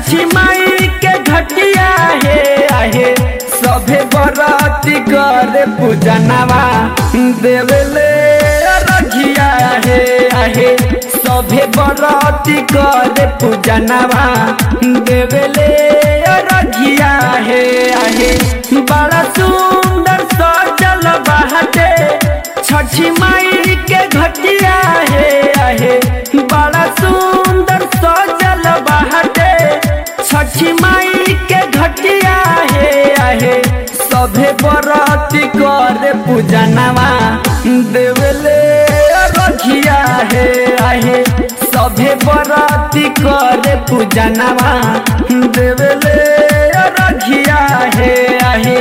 छठी माई के घटिया हे आहे सभे बराती करे पूजनवा देवले रघिया हे आहे सभे बराती करे पूजनवा देवले रघिया हे आहे बड़ा सुंदर सजल बाटे छठी माई के घटिया हे आहे बड़ा सुंदर सजल बाटे छठी माई के घटिया हे आहे सभे बराती करे पूजनवा देवले रघिया हे आहे सभे बराती करे पूजनवा देवले रघिया हे आहे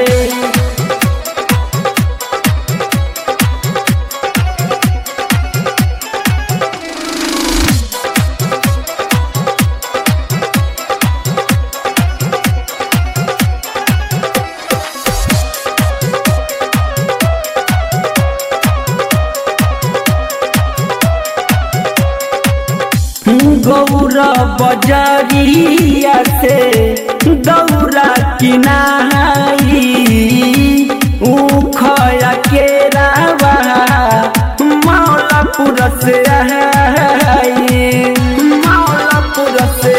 गौरा बजरिया से दौरा किनाई उखया केरावा मौलापुर से मौलापुर से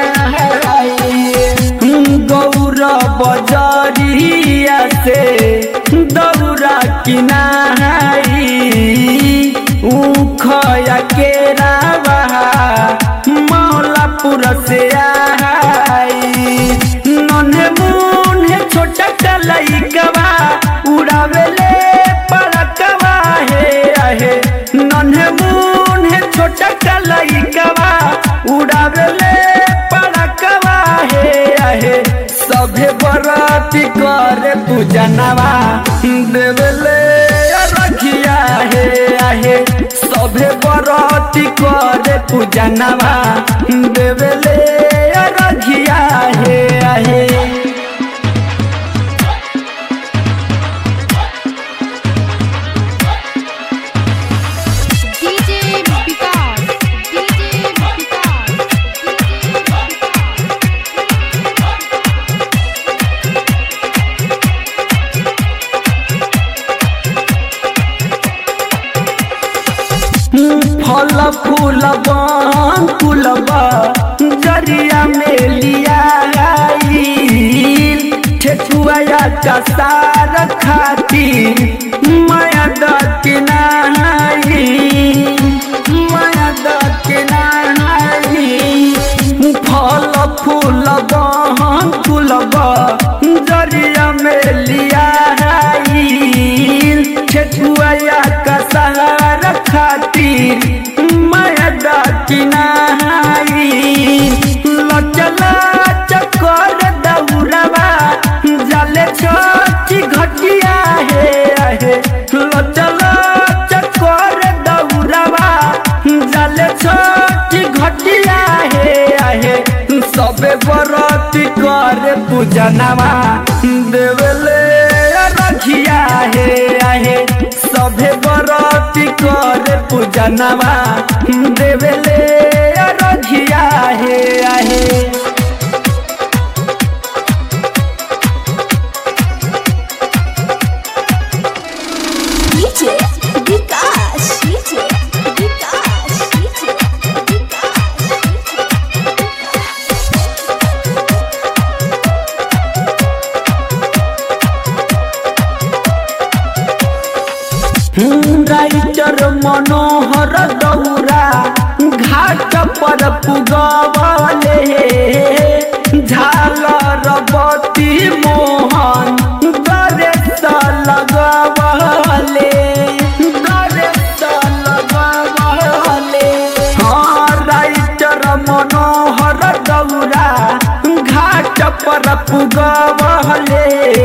गौरा बजरिया से दौरा किनाई उखया केरावा मौलापुर से नन्हे मुन्हे छोटा कलईकवा उड़ावेले पड़कवा हे आहे नन्हे मुन्हे छोटा कलईकवा उड़ावेले पड़कवा हे आहे सभे बराती करे पूजनवा देवले रघिया हे आहे सभे बराती करे पूजनवा देवले रघिया हे आहे फल फूल फूलबा जरिया में लिया ठेकुआ का सार खाती माया दकिनाई माया दकिनाई फल फूल फूलबा जरिया में लिया ठेकुआ का सार खातिर माया दकिनाई लचला चकर दौड़वा जाले छठी घटिया हे आहे लचला चकर दौड़वा जाले छठी घटिया हे आहे सबे बराती करे पूजनवा देवले रघिया हे आहे सभे बराती करे पूजनवा देवले रघिया हे आहे राइटर मनोहर दौरा घाट पर पुगवले झालर बत्ती मोहन गणेश लगवले हाँ राइटर मनोहर दौरा घाट पर पुगवले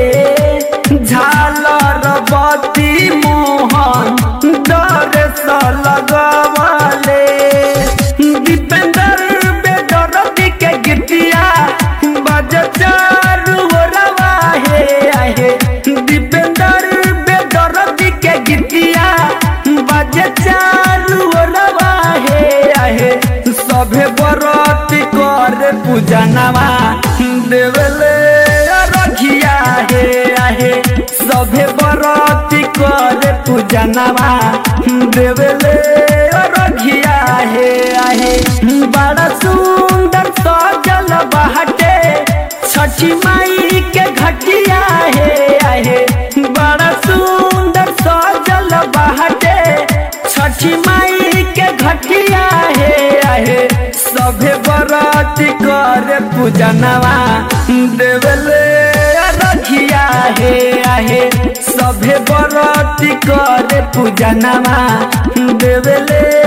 झालर बत्ती मोहन गणेश लगवले दीपेंद्र बेदर्दी के गीतिया बज चारू ओरवा हे आहे दीपेंद्र पूजनवा देवेले रघिया हे आहे बड़ा सुंदर सजल बाटे छठी माई के घटिया हे आहे बड़ा सुंदर सजल बाटे छठी माई के घटिया हे आहे सभे बराती करे पूजनवा देवेले रघिया हे आहे सभे बराती करे पूजनवा देवेले